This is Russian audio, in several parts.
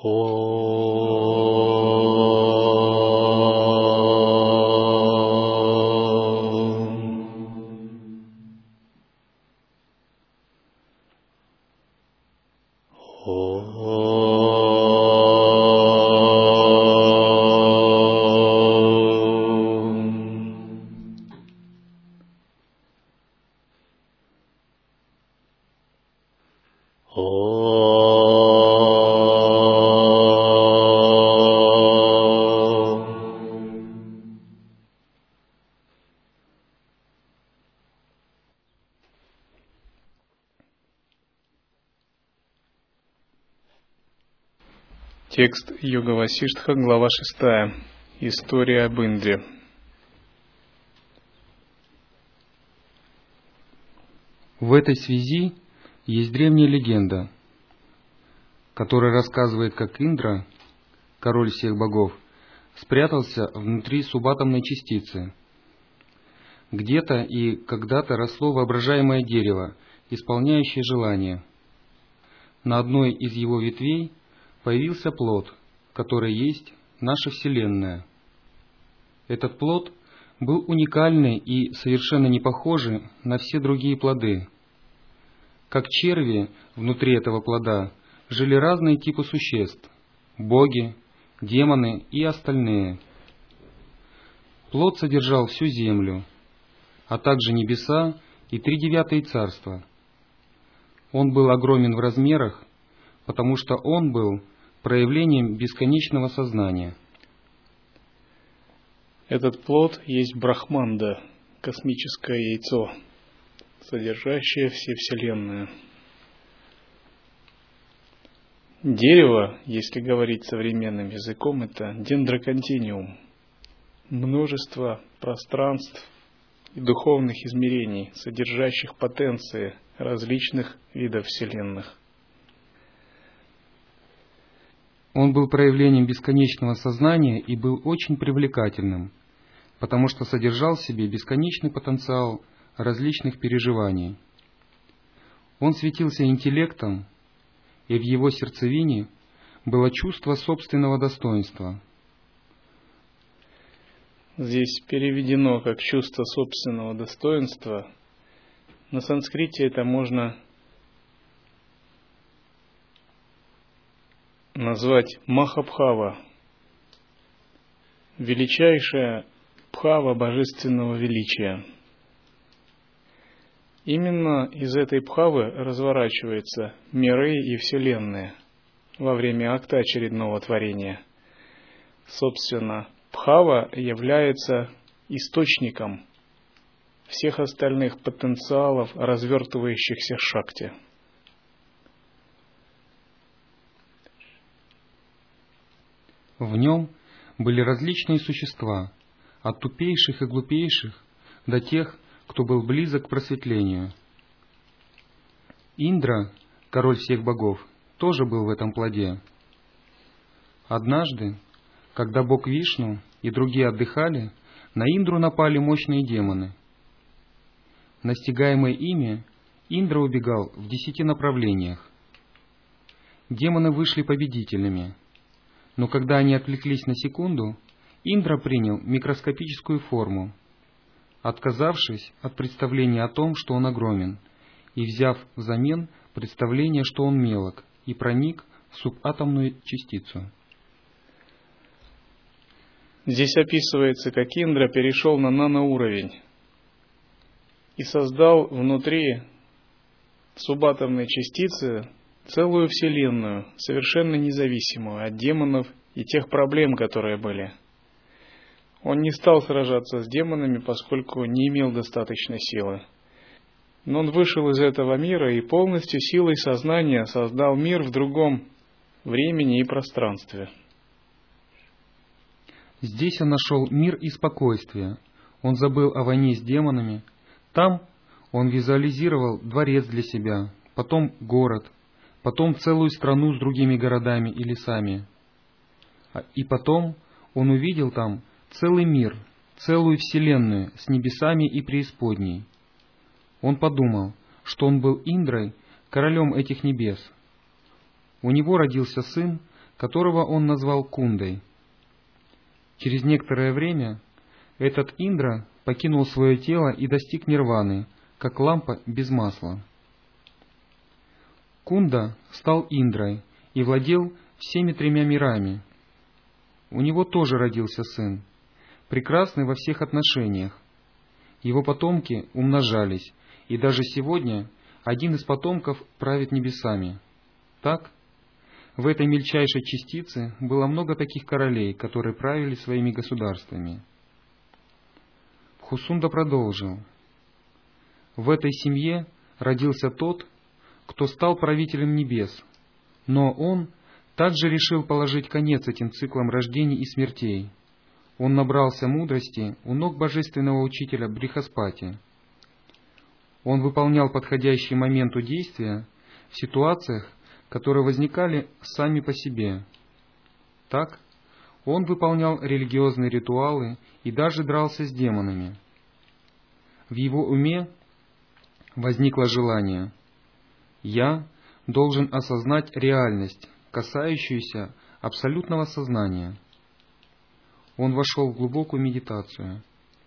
Текст Йога Васиштха, глава 6. История об Индре. В этой связи есть древняя легенда, которая рассказывает, как Индра, король всех богов, спрятался внутри субатомной частицы. Где-то и когда-то росло воображаемое дерево, исполняющее желания. На одной из его ветвей появился плод, который есть наша Вселенная. Этот плод был уникальный и совершенно не похожий на все другие плоды. Как черви внутри этого плода жили разные типы существ – боги, демоны и остальные. Плод содержал всю землю, а также небеса и 3/9 царства. Он был огромен в размерах, потому что он был проявлением бесконечного сознания. Этот плод есть Брахманда, космическое яйцо, содержащее все вселенную. Дерево, если говорить современным языком, это дендроконтиниум, множество пространств и духовных измерений, содержащих потенции различных видов вселенных. Он был проявлением бесконечного сознания и был очень привлекательным, потому что содержал в себе бесконечный потенциал различных переживаний. Он светился интеллектом, и в его сердцевине было чувство собственного достоинства. Здесь переведено как чувство собственного достоинства. На санскрите это можно назвать Махабхава, величайшая бхава божественного величия. Именно из этой бхавы разворачиваются миры и вселенные во время акта очередного творения. Собственно, бхава является источником всех остальных потенциалов, развертывающихся в шакти. В нем были различные существа, от тупейших и глупейших до тех, кто был близок к просветлению. Индра, король всех богов, тоже был в этом плоде. Однажды, когда бог Вишну и другие отдыхали, на Индру напали мощные демоны. Настигаемый ими, Индра убегал в 10 направлениях. Демоны вышли победителями, но когда они отвлеклись на секунду, Индра принял микроскопическую форму, отказавшись от представления о том, что он огромен, и взяв взамен представление, что он мелок, и проник в субатомную частицу. Здесь описывается, как Индра перешел на наноуровень и создал внутри субатомной частицы целую вселенную, совершенно независимую от демонов и тех проблем, которые были. Он не стал сражаться с демонами, поскольку не имел достаточной силы. Но он вышел из этого мира и полностью силой сознания создал мир в другом времени и пространстве. Здесь он нашел мир и спокойствие. Он забыл о войне с демонами. Там он визуализировал дворец для себя, потом город, потом целую страну с другими городами и лесами. И потом он увидел там целый мир, целую вселенную с небесами и преисподней. Он подумал, что он был Индрой, королем этих небес. У него родился сын, которого он назвал Кундой. Через некоторое время этот Индра покинул свое тело и достиг нирваны, как лампа без масла. Кунда стал Индрой и владел всеми тремя мирами. У него тоже родился сын, прекрасный во всех отношениях. Его потомки умножались, и даже сегодня один из потомков правит небесами. Так, в этой мельчайшей частице было много таких королей, которые правили своими государствами. Бхусунда продолжил. В этой семье родился тот, кто стал правителем небес, но он также решил положить конец этим циклам рождений и смертей. Он набрался мудрости у ног божественного учителя Брихаспати. Он выполнял подходящий моменту действия в ситуациях, которые возникали сами по себе. Так, он выполнял религиозные ритуалы и даже дрался с демонами. В его уме возникло желание: «Я должен осознать реальность, касающуюся абсолютного сознания». Он вошел в глубокую медитацию.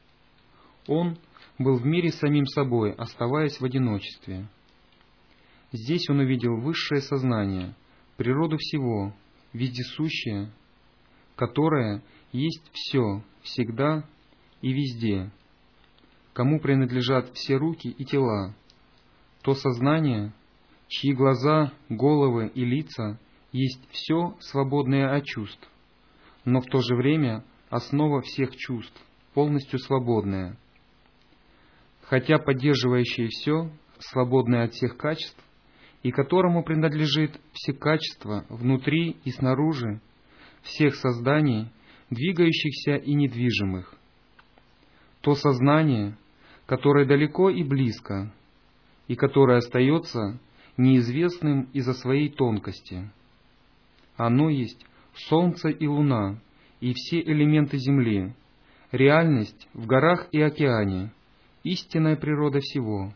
Он был в мире самим собой, оставаясь в одиночестве. Здесь он увидел высшее сознание, природу всего, вездесущее, которое есть все, всегда и везде, кому принадлежат все руки и тела, то сознание, чьи глаза, головы и лица есть все свободное от чувств, но в то же время основа всех чувств, полностью свободная, хотя поддерживающее все, свободное от всех качеств, и которому принадлежит все качества внутри и снаружи всех созданий, двигающихся и недвижимых. То сознание, которое далеко и близко, и которое остается неизвестным из-за своей тонкости. Оно есть Солнце и Луна, и все элементы Земли, реальность в горах и океане, истинная природа всего.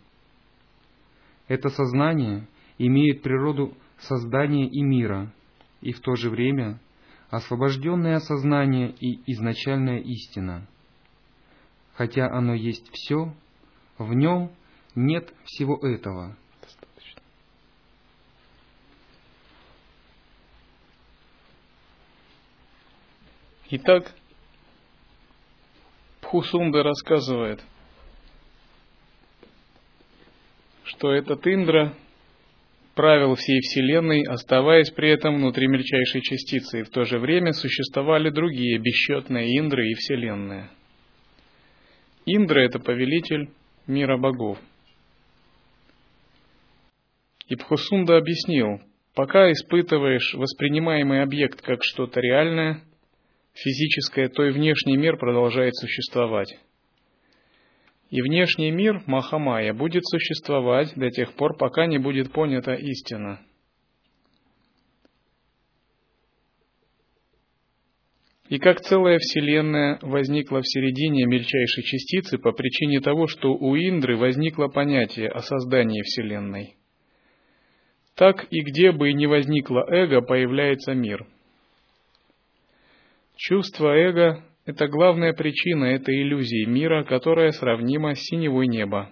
Это сознание имеет природу создания и мира, и в то же время освобожденное сознание и изначальная истина. Хотя оно есть все, в нем нет всего этого. Итак, Бхусунда рассказывает, что этот Индра правил всей Вселенной, оставаясь при этом внутри мельчайшей частицы, и в то же время существовали другие бесчетные Индры и Вселенные. Индра — это повелитель мира богов. И Бхусунда объяснил, пока испытываешь воспринимаемый объект как что-то реальное, физическое, то и внешний мир продолжает существовать. И внешний мир, Махамая, будет существовать до тех пор, пока не будет понята истина. И как целая Вселенная возникла в середине мельчайшей частицы по причине того, что у Индры возникло понятие о создании Вселенной, так и где бы ни возникло эго, появляется мир. Чувство эго — это главная причина этой иллюзии мира, которая сравнима с синевой неба.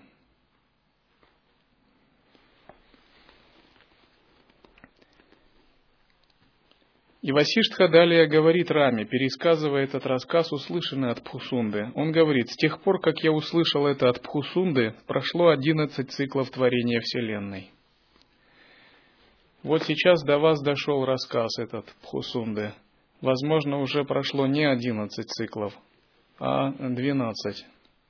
И Васиштха далее говорит Раме, пересказывая этот рассказ, услышанный от Бхусунды. Он говорит: «С тех пор, как я услышал это от Бхусунды, прошло 11 циклов творения Вселенной». Вот сейчас до вас дошел рассказ этот Бхусунды. Возможно, уже прошло не 11 циклов, а 12.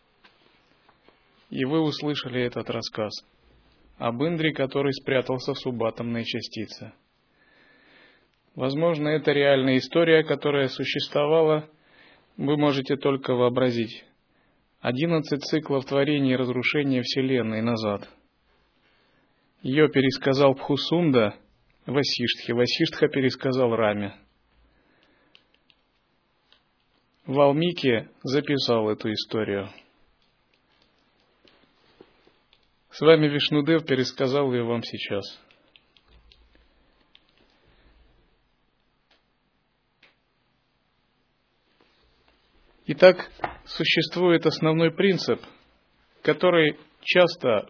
И вы услышали этот рассказ об Индре, который спрятался в субатомной частице. Возможно, это реальная история, которая существовала, вы можете только вообразить. 11 циклов творения и разрушения Вселенной назад. Ее пересказал Бхусунда Васиштхе, Васиштха пересказал Раме. Валмики записал эту историю. С вами Итак, существует основной принцип, который часто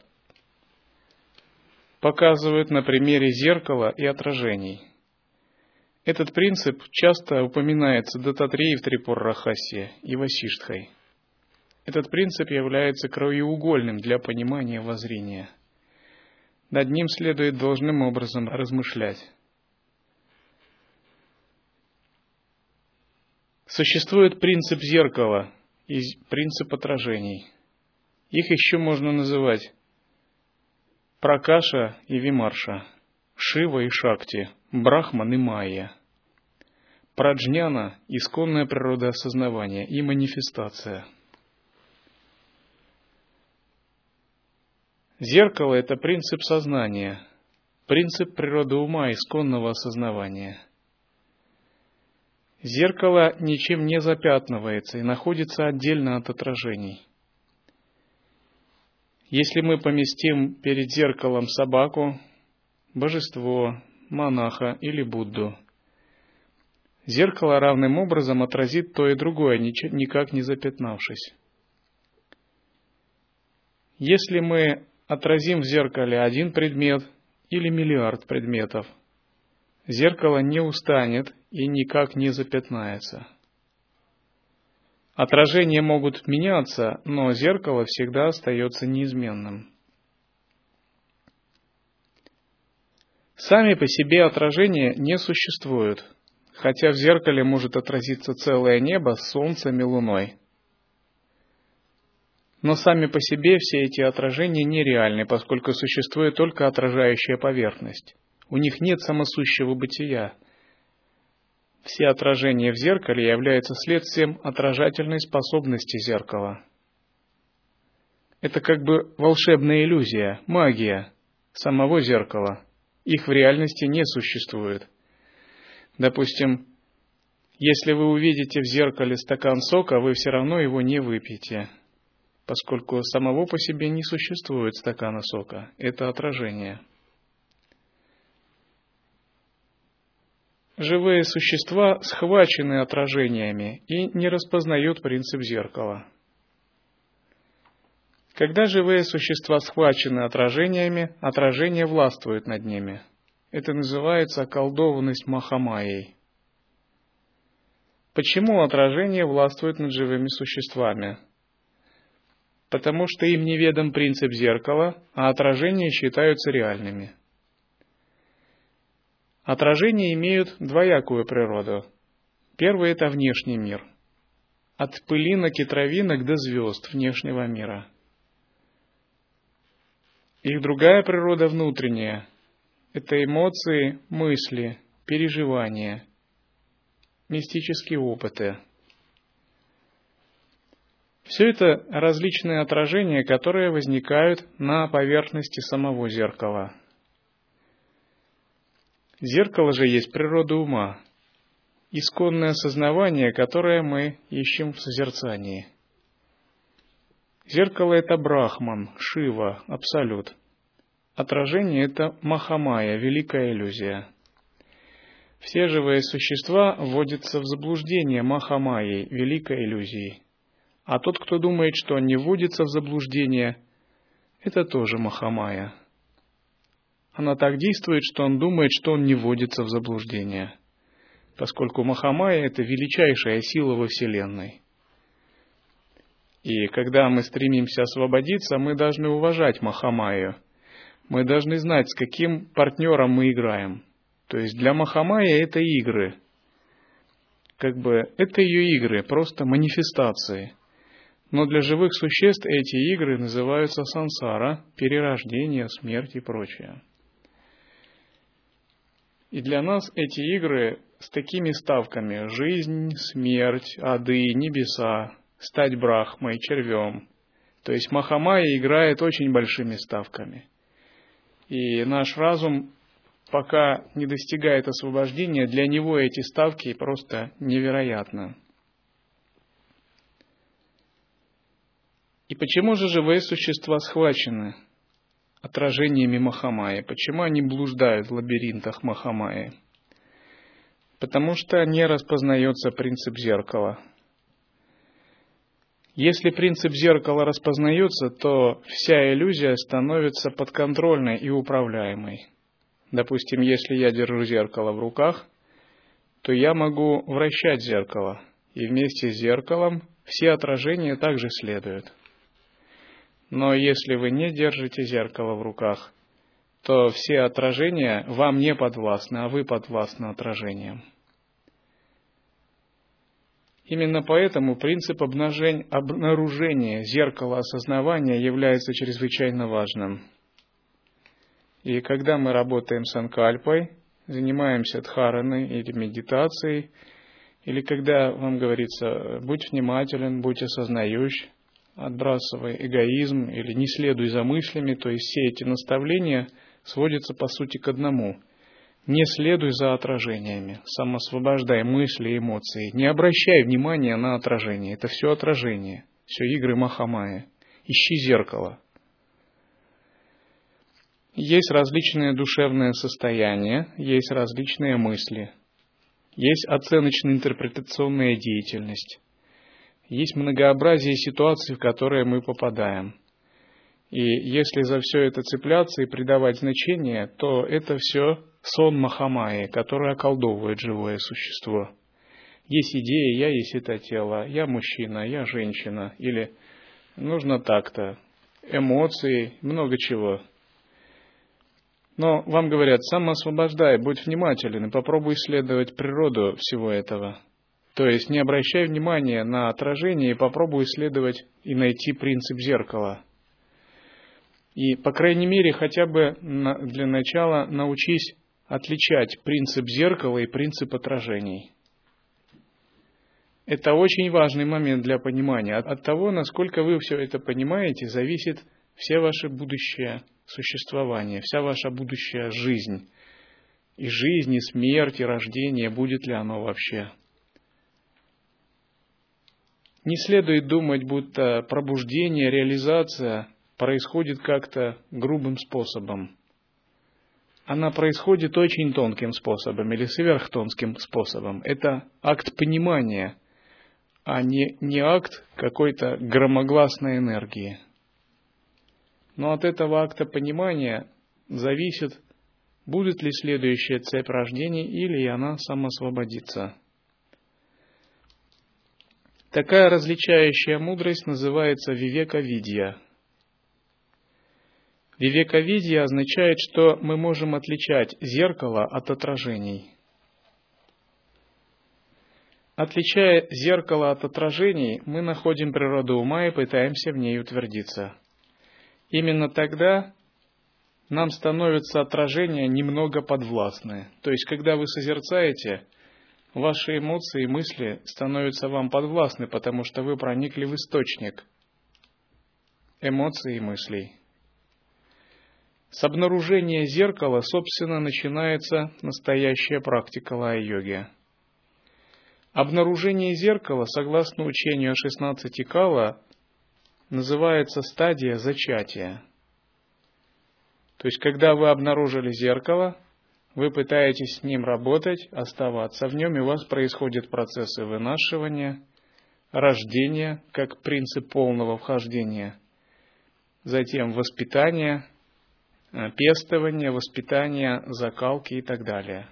показывают на примере зеркала и отражений. Этот принцип часто упоминается Дататреей в Трипура-рахасье и Васиштхой. Этот принцип является краеугольным для понимания воззрения. Над ним следует должным образом размышлять. Существует принцип зеркала и принцип отражений. Их еще можно называть Пракаша и Вимарша, Шива и Шакти, Брахман и Майя, Праджняна – исконная природа осознавания и манифестация. Зеркало – это принцип сознания, принцип природы ума исконного осознавания. Зеркало ничем не запятнывается и находится отдельно от отражений. Если мы поместим перед зеркалом собаку, божество, монаха или Будду, зеркало равным образом отразит то и другое, никак не запятнавшись. Если мы отразим в зеркале один предмет или миллиард предметов, зеркало не устанет и никак не запятнается. Отражения могут меняться, но зеркало всегда остается неизменным. Сами по себе отражения не существуют, хотя в зеркале может отразиться целое небо с солнцем и луной. Но сами по себе все эти отражения нереальны, поскольку существует только отражающая поверхность. У них нет самосущего бытия. Все отражения в зеркале являются следствием отражательной способности зеркала. Это как бы волшебная иллюзия, магия самого зеркала. Их в реальности не существует. Допустим, если вы увидите в зеркале стакан сока, вы все равно его не выпьете, поскольку самого по себе не существует стакана сока. Это отражение. Живые существа схвачены отражениями и не распознают принцип зеркала. Когда живые существа схвачены отражениями, отражения властвуют над ними. Это называется околдованность Махамайей. Почему отражения властвуют над живыми существами? Потому что им неведом принцип зеркала, а отражения считаются реальными. Отражения имеют двоякую природу. Первый – это внешний мир. От пылинок и травинок до звезд внешнего мира. Их другая природа внутренняя. Это эмоции, мысли, переживания, мистические опыты. Все это различные отражения, которые возникают на поверхности самого зеркала. Зеркало же есть природа ума, исконное осознавание, которое мы ищем в созерцании. Зеркало – это Брахман, Шива, Абсолют. Отражение – это Махамайя, великая иллюзия. Все живые существа вводятся в заблуждение Махамайей, великой иллюзией. А тот, кто думает, что он не вводится в заблуждение, это тоже Махамайя. Она так действует, что он думает, что он не вводится в заблуждение, поскольку Махамайя – это величайшая сила во Вселенной. И когда мы стремимся освободиться, мы должны уважать Махамайю. Мы должны знать, с каким партнером мы играем. То есть для Махамайи это игры. Это ее игры, просто манифестации. Но для живых существ эти игры называются сансара, перерождение, смерть и прочее. И для нас эти игры с такими ставками: жизнь, смерть, ады, небеса, стать брахмой, червем. То есть Махамайя играет очень большими ставками. И наш разум, пока не достигает освобождения, для него эти ставки просто невероятны. И почему же живые существа схвачены отражениями Махамайи? Почему они блуждают в лабиринтах Махамайи? Потому что не распознается принцип зеркала. Если принцип зеркала распознается, то вся иллюзия становится подконтрольной и управляемой. Допустим, если я держу зеркало в руках, то я могу вращать зеркало, и вместе с зеркалом все отражения также следуют. Но если вы не держите зеркало в руках, то все отражения вам не подвластны, а вы подвластны отражениям. Именно поэтому принцип обнаружения зеркала осознавания является чрезвычайно важным. И когда мы работаем с санкальпой, занимаемся дхараной или медитацией, или когда вам говорится «будь внимателен, будь осознающ», отбрасывай эгоизм или не следуй за мыслями, то есть все эти наставления сводятся по сути к одному. Не следуй за отражениями, самоосвобождай мысли и эмоции, не обращай внимания на отражение, это все отражение, все игры Махамайи, ищи зеркало. Есть различные душевные состояния, есть различные мысли, есть оценочно-интерпретационная деятельность, есть многообразие ситуаций, в которые мы попадаем. И если за все это цепляться и придавать значение, то это все сон Махамайи, который околдовывает живое существо. Есть идея, я есть это тело, я мужчина, я женщина, или нужно так-то, эмоции, много чего. Но вам говорят, самоосвобождай, будь внимателен и попробуй исследовать природу всего этого. То есть не обращай внимания на отражение и попробуй исследовать и найти принцип зеркала. И, по крайней мере, хотя бы для начала научись отличать принцип зеркала и принцип отражений. Это очень важный момент для понимания. От того, насколько вы все это понимаете, зависит все ваше будущее существование, вся ваша будущая жизнь. И жизнь, и смерть, и рождение, будет ли оно вообще. Не следует думать, будто пробуждение, реализация происходит как-то грубым способом. Она происходит очень тонким способом или сверхтонким способом. Это акт понимания, а не акт какой-то громогласной энергии. Но от этого акта понимания зависит, будет ли следующая цепь рождений или она самоосвободится. Такая различающая мудрость называется вивека-видья. Вивека-видья означает, что мы можем отличать зеркало от отражений. Отличая зеркало от отражений, мы находим природу ума и пытаемся в ней утвердиться. Именно тогда нам становятся отражения немного подвластны. То есть, когда вы созерцаете, ваши эмоции и мысли становятся вам подвластны, потому что вы проникли в источник эмоций и мыслей. С обнаружения зеркала, собственно, начинается настоящая практика лая-йоги. Обнаружение зеркала, согласно учению о 16 кала, называется стадия зачатия. То есть, когда вы обнаружили зеркало, вы пытаетесь с ним работать, оставаться в нем, и у вас происходят процессы вынашивания, рождения, как принцип полного вхождения, затем воспитания, пестования, воспитания, закалки и так далее.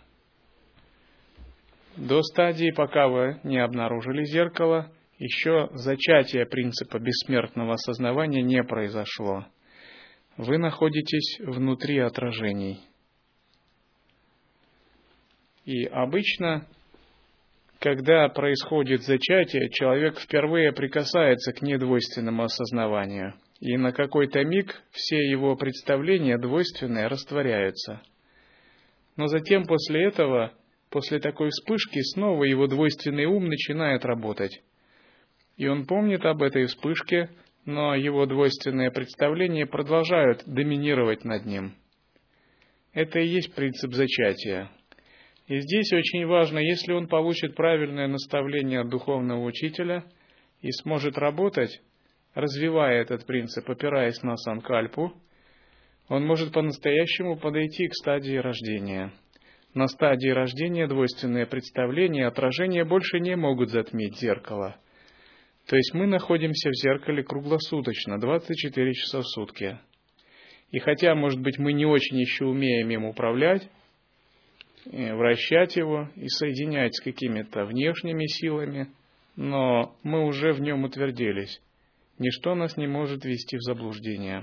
До стадии, пока вы не обнаружили зеркало, еще зачатие принципа бессмертного осознавания не произошло. Вы находитесь внутри отражений. И обычно, когда происходит зачатие, человек впервые прикасается к недвойственному осознаванию. И на какой-то миг все его представления двойственные растворяются. Но затем после этого, после такой вспышки, снова его двойственный ум начинает работать. И он помнит об этой вспышке, но его двойственные представления продолжают доминировать над ним. Это и есть принцип зачатия. И здесь очень важно, если он получит правильное наставление от духовного учителя и сможет работать, развивая этот принцип, опираясь на санкальпу, он может по-настоящему подойти к стадии рождения. На стадии рождения двойственные представления и отражения больше не могут затмить зеркало. То есть мы находимся в зеркале круглосуточно, 24 часа в сутки. И хотя, может быть, мы не очень еще умеем им управлять, вращать его и соединять с какими-то внешними силами, но мы уже в нем утвердились. Ничто нас не может ввести в заблуждение.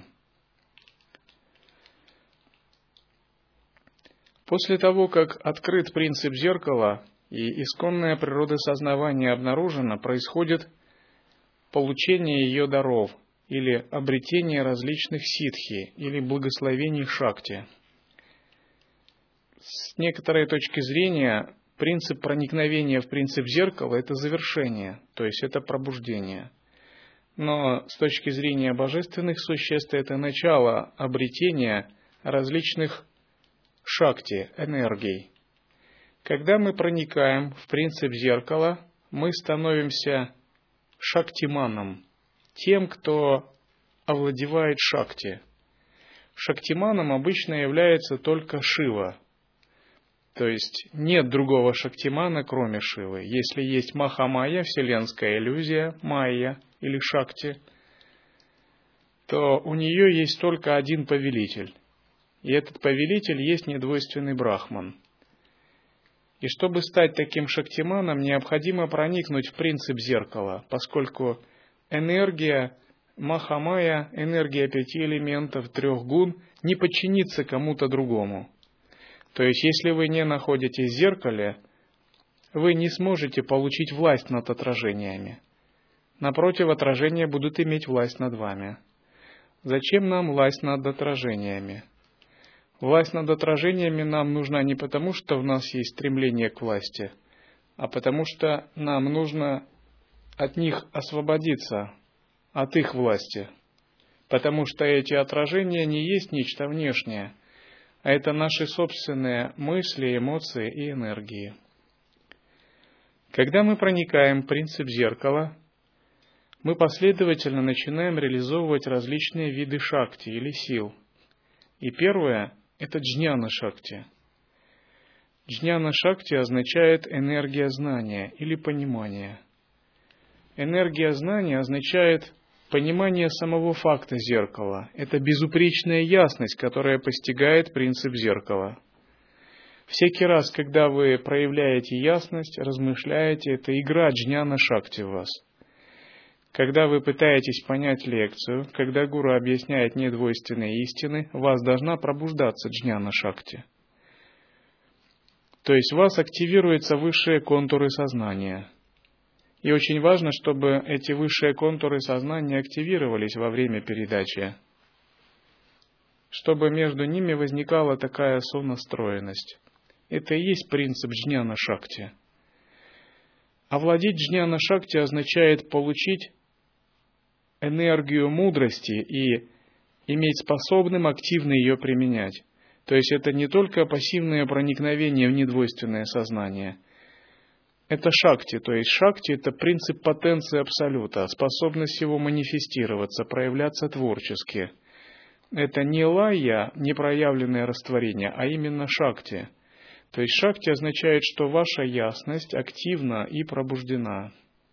После того, как открыт принцип зеркала и исконная природа сознания обнаружена, происходит получение ее даров или обретение различных ситхи или благословений шакти. С некоторой точки зрения, принцип проникновения в принцип зеркала – это завершение, то есть это пробуждение. Но с точки зрения божественных существ, это начало обретения различных шакти, энергий. Когда мы проникаем в принцип зеркала, мы становимся шактиманом, тем, кто овладевает шакти. Шактиманом обычно является только Шива. То есть нет другого шактимана, кроме Шивы. Если есть Махамайя, вселенская иллюзия, майя или шакти, то у нее есть только один повелитель. И этот повелитель есть недвойственный брахман. И чтобы стать таким шактиманом, необходимо проникнуть в принцип зеркала, поскольку энергия Махамайя, энергия 5 элементов, 3 гун, не подчинится кому-то другому. То есть, если вы не находитесь в зеркале, вы не сможете получить власть над отражениями. Напротив, отражения будут иметь власть над вами. Зачем нам власть над отражениями? Власть над отражениями нам нужна не потому, что в нас есть стремление к власти, а потому что нам нужно от них освободиться, от их власти. Потому что эти отражения не есть нечто внешнее, а это наши собственные мысли, эмоции и энергии. Когда мы проникаем в принцип зеркала, мы последовательно начинаем реализовывать различные виды шакти или сил. И первое – это джняна-шакти. Джняна-шакти означает энергия знания или понимания. Энергия знания означает понимание самого факта зеркала. Это безупречная ясность, которая постигает принцип зеркала. Всякий раз, когда вы проявляете ясность, размышляете, это игра джняна-шакти в вас. Когда вы пытаетесь понять лекцию, когда гуру объясняет недвойственные истины, в вас должна пробуждаться джняна-шакти. То есть в вас активируются высшие контуры сознания. И очень важно, чтобы эти высшие контуры сознания активировались во время передачи, чтобы между ними возникала такая сонастроенность. Это и есть принцип джняна-шакти. Овладеть джняна-шакти означает получить энергию мудрости и иметь способным активно ее применять. То есть это не только пассивное проникновение в недвойственное сознание. Это шакти, то есть шакти – это принцип потенции абсолюта, способность его манифестироваться, проявляться творчески. Это не лая, непроявленное растворение, а именно шакти. То есть шакти означает, что ваша ясность активна и пробуждена.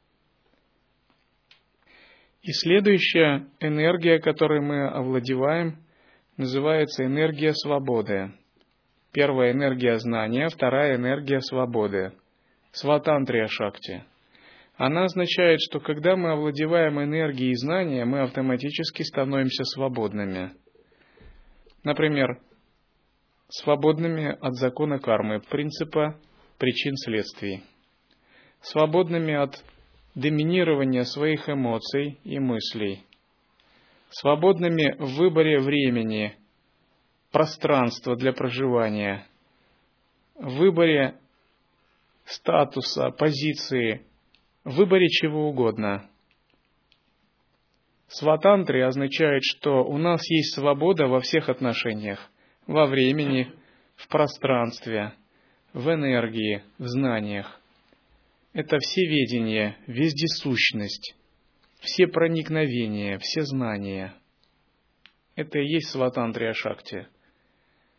И следующая энергия, которой мы овладеваем, называется энергия свободы. Первая энергия знания, вторая энергия свободы. Сватантрия шакти. Она означает, что когда мы овладеваем энергией знания, мы автоматически становимся свободными. Например, свободными от закона кармы, принципа причин-следствий. Свободными от доминирования своих эмоций и мыслей. Свободными в выборе времени, пространства для проживания, в выборе статуса, позиции, в выборе чего угодно. Сватантри означает, что у нас есть свобода во всех отношениях. Во времени, в пространстве, в энергии, в знаниях. Это всеведение, вездесущность, все проникновения, все знания. Это и есть сватантрия шакти.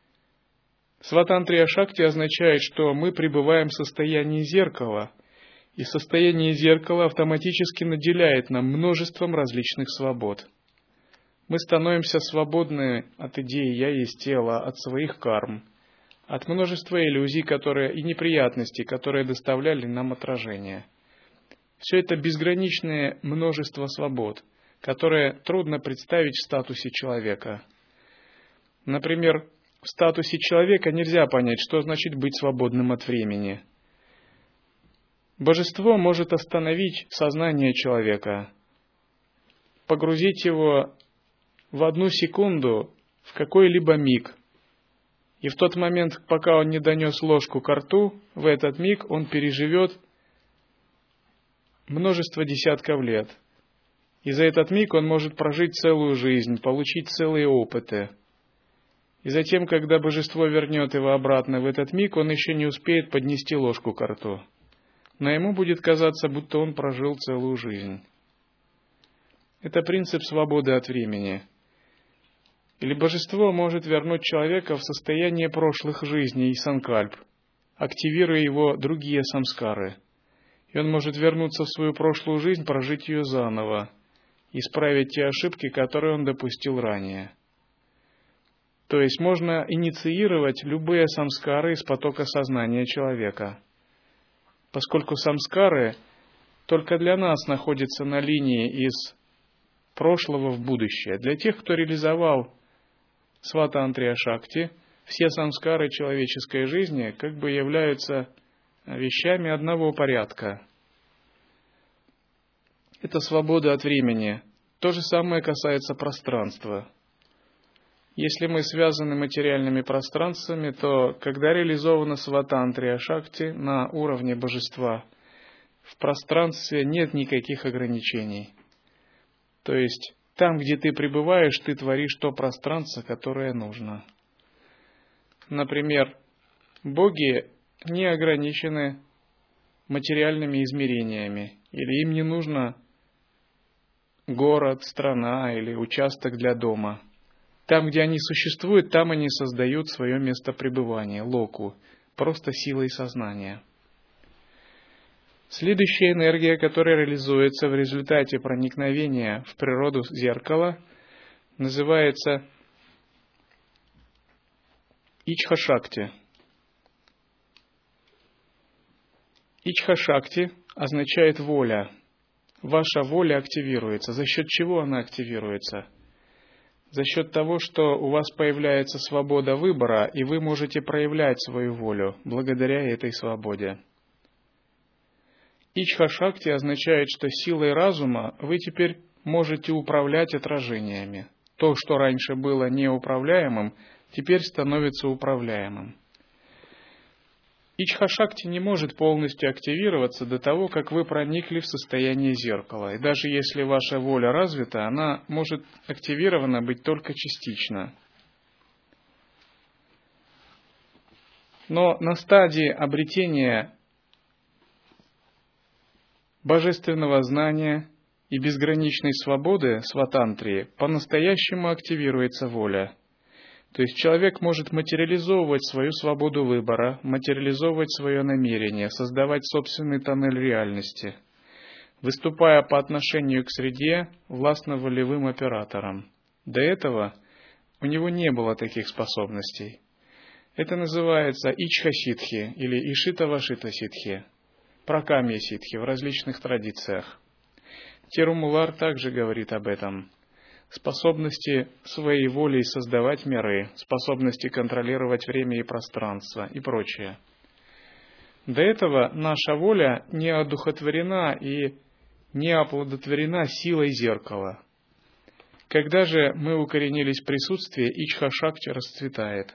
Сватантрия шакти означает, что мы пребываем в состоянии зеркала, И состояние зеркала автоматически наделяет нам множеством различных свобод. Мы становимся свободны от идеи «я есть тело», от своих карм, от множества иллюзий и неприятностей, которые доставляли нам отражение. Все это безграничное множество свобод, которые трудно представить в статусе человека. Например, в статусе человека нельзя понять, что значит быть свободным от времени. Божество может остановить сознание человека, погрузить его в 1 секунду в какой-либо миг. И в тот момент, пока он не донес ложку ко рту, в этот миг он переживет множество десятков лет. И за этот миг он может прожить целую жизнь, получить целые опыты. И затем, когда божество вернет его обратно в этот миг, он еще не успеет поднести ложку ко рту. Но ему будет казаться, будто он прожил целую жизнь. Это принцип свободы от времени. Или божество может вернуть человека в состояние прошлых жизней и санкальп, активируя его другие самскары. И он может вернуться в свою прошлую жизнь, прожить ее заново, исправить те ошибки, которые он допустил ранее. То есть можно инициировать любые самскары из потока сознания человека. Поскольку самскары только для нас находятся на линии из прошлого в будущее. Для тех, кто реализовал сватантрия шакти, все самскары человеческой жизни как бы являются вещами одного порядка. Это свобода от времени. То же самое касается пространства. Если мы связаны материальными пространствами, то когда реализована сватантрия шакти на уровне божества, в пространстве нет никаких ограничений. То есть там, где ты пребываешь, ты творишь то пространство, которое нужно. Например, боги не ограничены материальными измерениями, или им не нужно город, страна или участок для дома. Там, где они существуют, там они создают свое место пребывания, локу, просто силой сознания. Следующая энергия, которая реализуется в результате проникновения в природу зеркала, называется Ичха-шакти. Ичха-шакти означает воля. Ваша воля активируется. За счет чего она активируется? За счет того, что у вас появляется свобода выбора, и вы можете проявлять свою волю благодаря этой свободе. Ичха-шакти означает, что силой разума вы теперь можете управлять отражениями. То, что раньше было неуправляемым, теперь становится управляемым. Ичха-шакти не может полностью активироваться до того, как вы проникли в состояние зеркала. И даже если ваша воля развита, она может активирована быть только частично. Но на стадии обретения божественного знания и безграничной свободы сватантрии по-настоящему активируется воля. То есть человек может материализовывать свою свободу выбора, материализовывать свое намерение, создавать собственный тоннель реальности, выступая по отношению к среде властно-волевым оператором. До этого у него не было таких способностей. Это называется ичха-ситхи или ишита-вашита-ситхи, пракамья-ситхи в различных традициях. Тирумулар также говорит об этом. Способности своей волей создавать миры, способности контролировать время и пространство и прочее. До этого наша воля не одухотворена и не оплодотворена силой зеркала. Когда же мы укоренились в присутствии, ичха-шакти расцветает.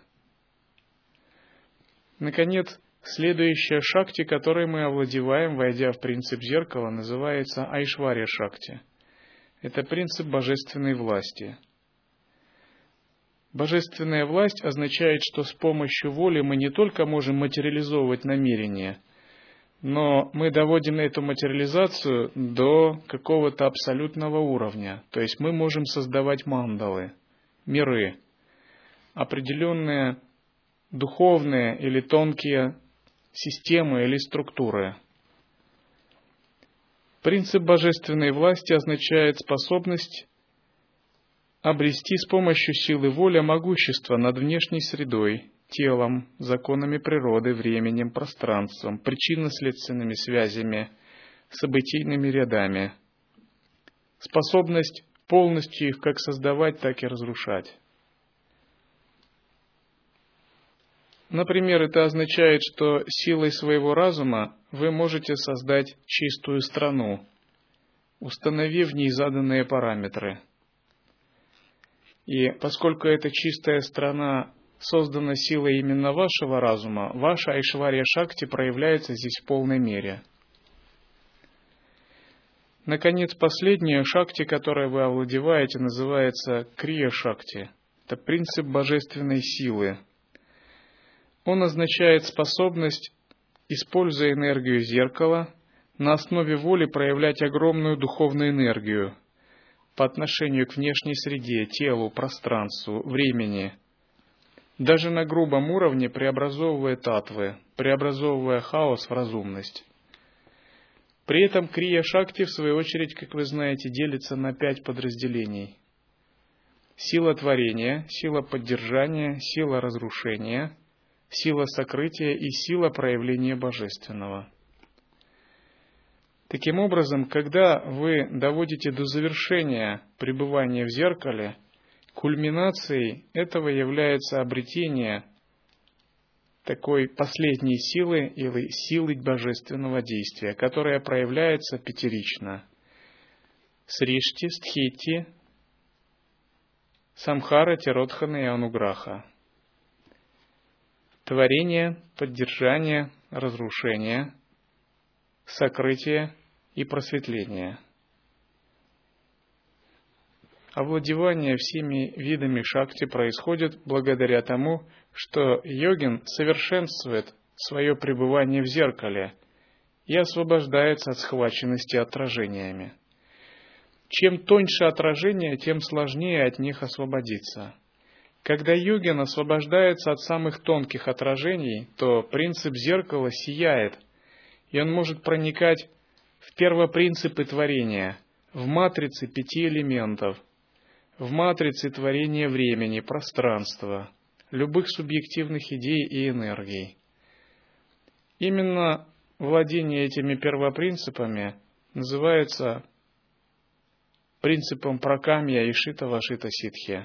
Наконец, следующая шакти, которой мы овладеваем, войдя в принцип зеркала, называется айшварья-шакти. Это принцип божественной власти. Божественная власть означает, что с помощью воли мы не только можем материализовывать намерения, но мы доводим эту материализацию до какого-то абсолютного уровня. То есть мы можем создавать мандалы, миры, определенные духовные или тонкие системы или структуры. Принцип божественной власти означает способность обрести с помощью силы воли могущество над внешней средой, телом, законами природы, временем, пространством, причинно-следственными связями, событийными рядами. Способность полностью их как создавать, так и разрушать. Например, это означает, что силой своего разума вы можете создать чистую страну, установив в ней заданные параметры. И поскольку эта чистая страна создана силой именно вашего разума, ваша Айшварья Шакти проявляется здесь в полной мере. Наконец, последняя Шакти, которой вы овладеваете, называется Крия Шакти. Это принцип божественной силы. Он означает способность, используя энергию зеркала, на основе воли проявлять огромную духовную энергию по отношению к внешней среде, телу, пространству, времени, даже на грубом уровне преобразовывая татвы, преобразовывая хаос в разумность. При этом Крия Шакти, в свою очередь, как вы знаете, делится на 5 подразделений. Сила творения, сила поддержания, сила разрушения, сила сокрытия и сила проявления божественного. Таким образом, когда вы доводите до завершения пребывания в зеркале, кульминацией этого является обретение такой последней силы или силы божественного действия, которая проявляется пятерично. Сришти, Стхити, Самхара, Тиродхана и Ануграха. Творение, поддержание, разрушение, сокрытие и просветление. Овладевание всеми видами шакти происходит благодаря тому, что йогин совершенствует свое пребывание в зеркале и освобождается от схваченности отражениями. Чем тоньше отражения, тем сложнее от них освободиться. Когда йогин освобождается от самых тонких отражений, то принцип зеркала сияет, и он может проникать в первопринципы творения, в матрицы 5 элементов, в матрице творения времени, пространства, любых субъективных идей и энергий. Именно владение этими первопринципами называется принципом пракамья и шита-вашита ситхи.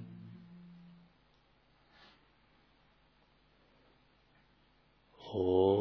Oh.